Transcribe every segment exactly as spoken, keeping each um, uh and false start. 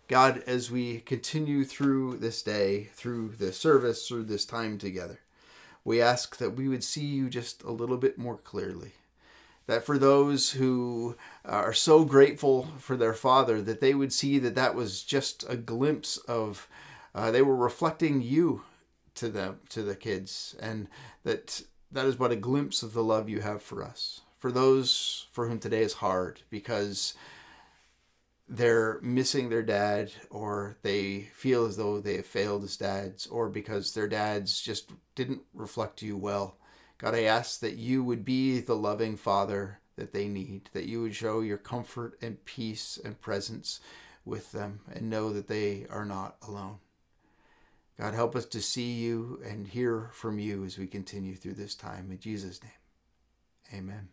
God, as we continue through this day, through this service, through this time together, we ask that we would see you just a little bit more clearly. That for those who are so grateful for their father, that they would see that that was just a glimpse of, uh, they were reflecting you to them, to the kids, and that that is but a glimpse of the love you have for us. For those for whom today is hard because they're missing their dad, or they feel as though they have failed as dads, or because their dads just didn't reflect you well. God, I ask that you would be the loving father that they need, that you would show your comfort and peace and presence with them and know that they are not alone. God, help us to see you and hear from you as we continue through this time. In Jesus' name, amen.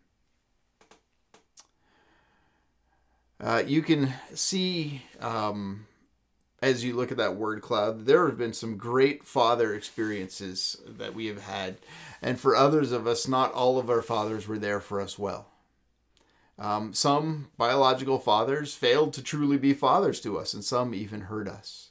Uh, you can see, um, as you look at that word cloud, there have been some great father experiences that we have had. And for others of us, not all of our fathers were there for us well. Um, some biological fathers failed to truly be fathers to us, and some even hurt us.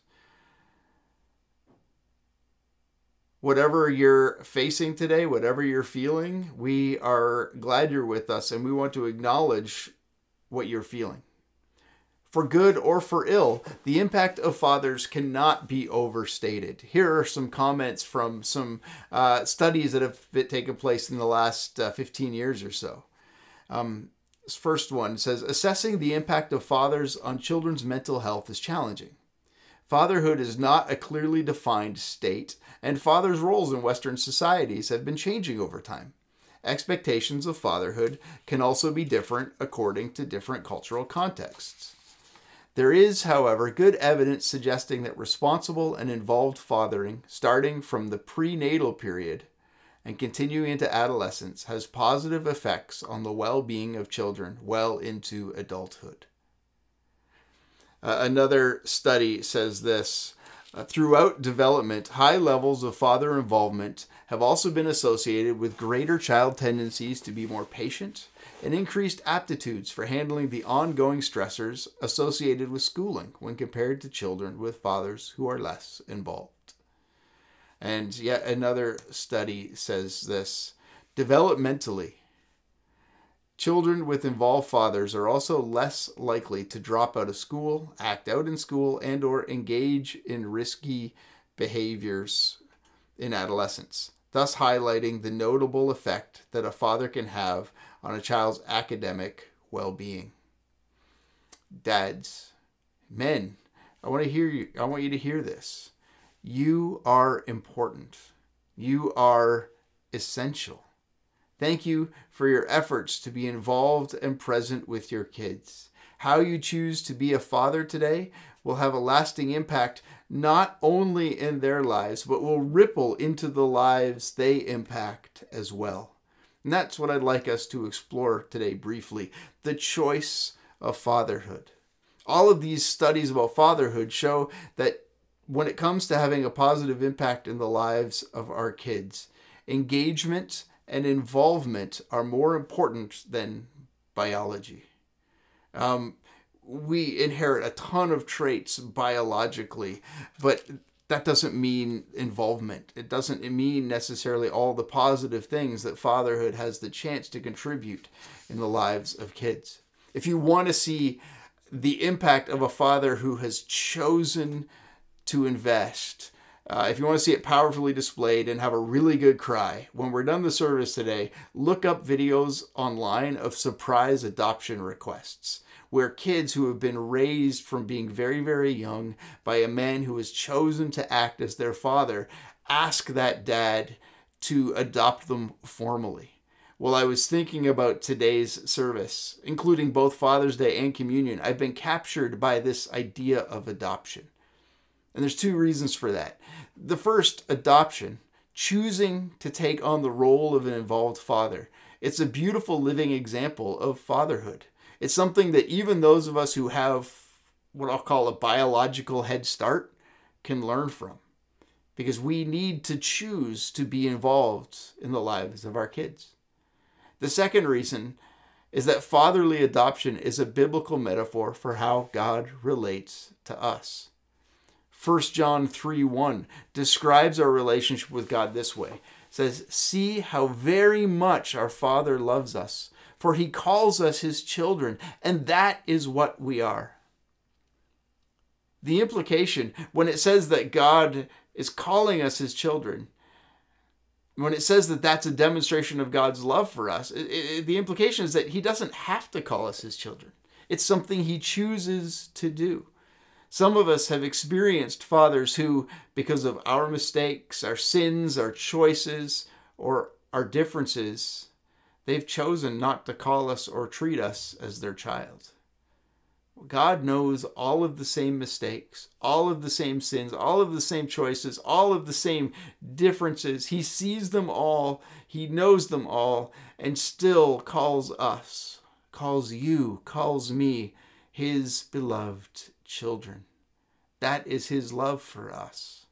Whatever you're facing today, whatever you're feeling, we are glad you're with us, and we want to acknowledge what you're feeling. For good or for ill, the impact of fathers cannot be overstated. Here are some comments from some uh, studies that have taken place in the last uh, fifteen years or so. Um, this first one says, assessing the impact of fathers on children's mental health is challenging. Fatherhood is not a clearly defined state, and fathers' roles in Western societies have been changing over time. Expectations of fatherhood can also be different according to different cultural contexts. There is, however, good evidence suggesting that responsible and involved fathering, starting from the prenatal period and continuing into adolescence, has positive effects on the well-being of children well into adulthood. Uh, another study says this, uh, throughout development, high levels of father involvement have also been associated with greater child tendencies to be more patient and increased aptitudes for handling the ongoing stressors associated with schooling when compared to children with fathers who are less involved. And yet another study says this, developmentally, children with involved fathers are also less likely to drop out of school, act out in school, and or engage in risky behaviors in adolescence, thus highlighting the notable effect that a father can have on a child's academic well-being. Dads, men, I want to hear you. I want you to hear this. You are important. You are essential. Thank you for your efforts to be involved and present with your kids. How you choose to be a father today will have a lasting impact not only in their lives, but will ripple into the lives they impact as well. And that's what I'd like us to explore today briefly, the choice of fatherhood. All of these studies about fatherhood show that when it comes to having a positive impact in the lives of our kids, engagement and involvement are more important than biology. Um, we inherit a ton of traits biologically, but that doesn't mean involvement. It doesn't mean necessarily all the positive things that fatherhood has the chance to contribute in the lives of kids. If you want to see the impact of a father who has chosen to invest, uh, if you want to see it powerfully displayed and have a really good cry, when we're done the service today, look up videos online of surprise adoption requests, where kids who have been raised from being very, very young by a man who has chosen to act as their father ask that dad to adopt them formally. While I was thinking about today's service, including both Father's Day and Communion, I've been captured by this idea of adoption. And there's two reasons for that. The first, adoption, choosing to take on the role of an involved father. It's a beautiful living example of fatherhood. It's something that even those of us who have what I'll call a biological head start can learn from, because we need to choose to be involved in the lives of our kids. The second reason is that fatherly adoption is a biblical metaphor for how God relates to us. First John three one describes our relationship with God this way. It says, "See how very much our Father loves us, for he calls us his children, and that is what we are." The implication, when it says that God is calling us his children, when it says that that's a demonstration of God's love for us, it, it, the implication is that he doesn't have to call us his children. It's something he chooses to do. Some of us have experienced fathers who, because of our mistakes, our sins, our choices, or our differences, they've chosen not to call us or treat us as their child. God knows all of the same mistakes, all of the same sins, all of the same choices, all of the same differences. He sees them all, he knows them all, and still calls us, calls you, calls me, his beloved children. That is his love for us.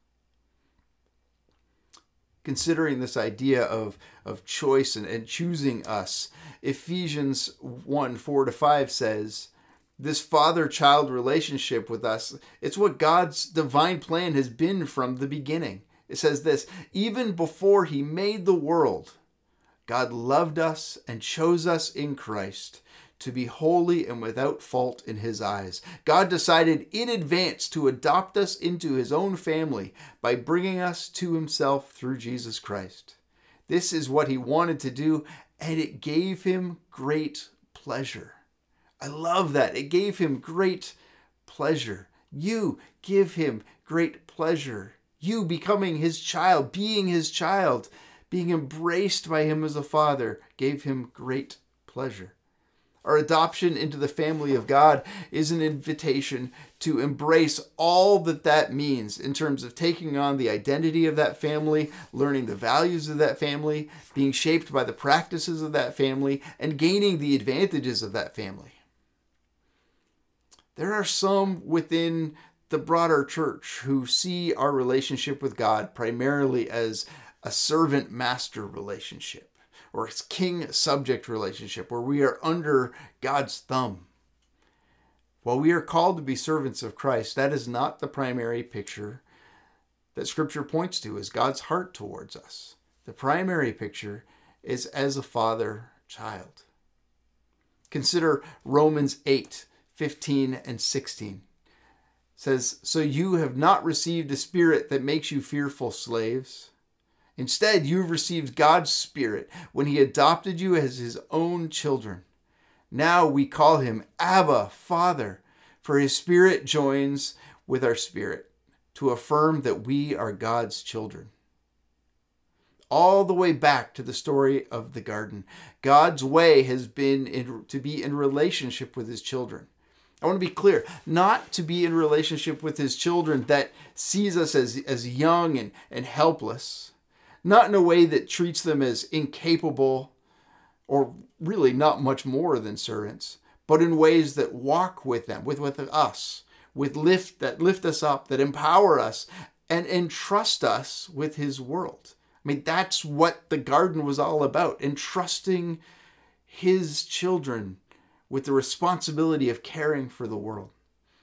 Considering this idea of, of choice and, and choosing us, Ephesians one, four to five says, this father-child relationship with us, it's what God's divine plan has been from the beginning. It says this, even before he made the world, God loved us and chose us in Christ to be holy and without fault in his eyes. God decided in advance to adopt us into his own family by bringing us to himself through Jesus Christ. This is what he wanted to do, and it gave him great pleasure. I love that. It gave him great pleasure. You give him great pleasure. You becoming his child, being his child, being embraced by him as a father, gave him great pleasure. Our adoption into the family of God is an invitation to embrace all that that means in terms of taking on the identity of that family, learning the values of that family, being shaped by the practices of that family, and gaining the advantages of that family. There are some within the broader church who see our relationship with God primarily as a servant-master relationship, or a king-subject relationship, where we are under God's thumb. While we are called to be servants of Christ, that is not the primary picture that Scripture points to as God's heart towards us. The primary picture is as a father-child. Consider Romans eight, fifteen and sixteen. It says, so you have not received a spirit that makes you fearful slaves. Instead, you have received God's Spirit when he adopted you as his own children. Now we call him Abba, Father, for his Spirit joins with our spirit to affirm that we are God's children. All the way back to the story of the garden, God's way has been in, to be in relationship with his children. I want to be clear, not to be in relationship with his children that sees us as, as young and, and helpless, not in a way that treats them as incapable or really not much more than servants, but in ways that walk with them, with, with us, with lift that lift us up, that empower us and entrust us with his world. I mean, that's what the garden was all about, entrusting his children with the responsibility of caring for the world.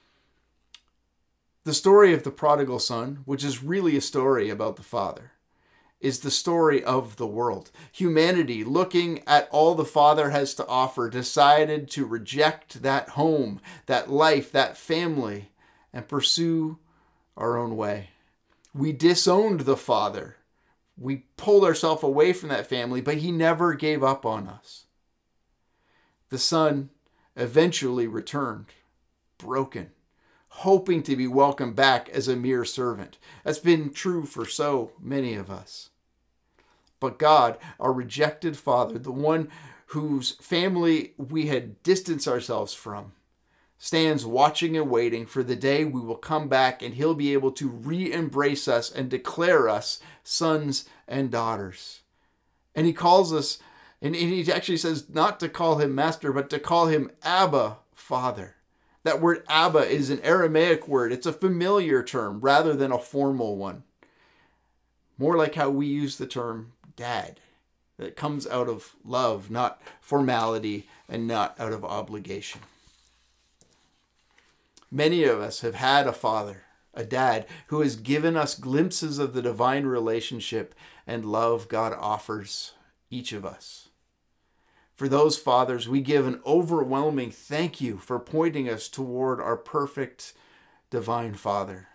The story of the prodigal son, which is really a story about the father, is the story of the world. Humanity, looking at all the Father has to offer, decided to reject that home, that life, that family, and pursue our own way. We disowned the Father. We pulled ourselves away from that family, but he never gave up on us. The Son eventually returned, broken, hoping to be welcomed back as a mere servant. That's been true for so many of us. But God, our rejected Father, the one whose family we had distanced ourselves from, stands watching and waiting for the day we will come back and he'll be able to re-embrace us and declare us sons and daughters. And he calls us, and he actually says not to call him master, but to call him Abba, Father. That word Abba is an Aramaic word. It's a familiar term rather than a formal one. More like how we use the term dad. that comes out of love, not formality and not out of obligation. Many of us have had a father, a dad, who has given us glimpses of the divine relationship and love God offers each of us. For those fathers, we give an overwhelming thank you for pointing us toward our perfect divine Father.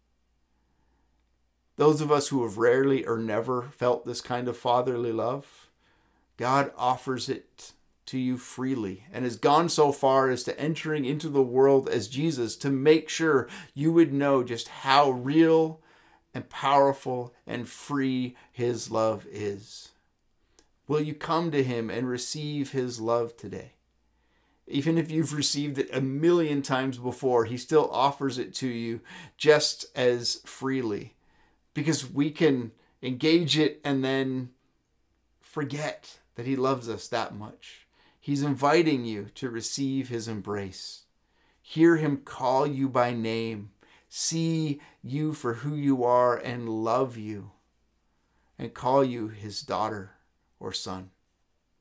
Those of us who have rarely or never felt this kind of fatherly love, God offers it to you freely and has gone so far as to entering into the world as Jesus to make sure you would know just how real and powerful and free his love is. Will you come to him and receive his love today? Even if you've received it a million times before, he still offers it to you just as freely, because we can engage it and then forget that he loves us that much. He's inviting you to receive his embrace. Hear him call you by name, see you for who you are, and love you, and call you his daughter or son.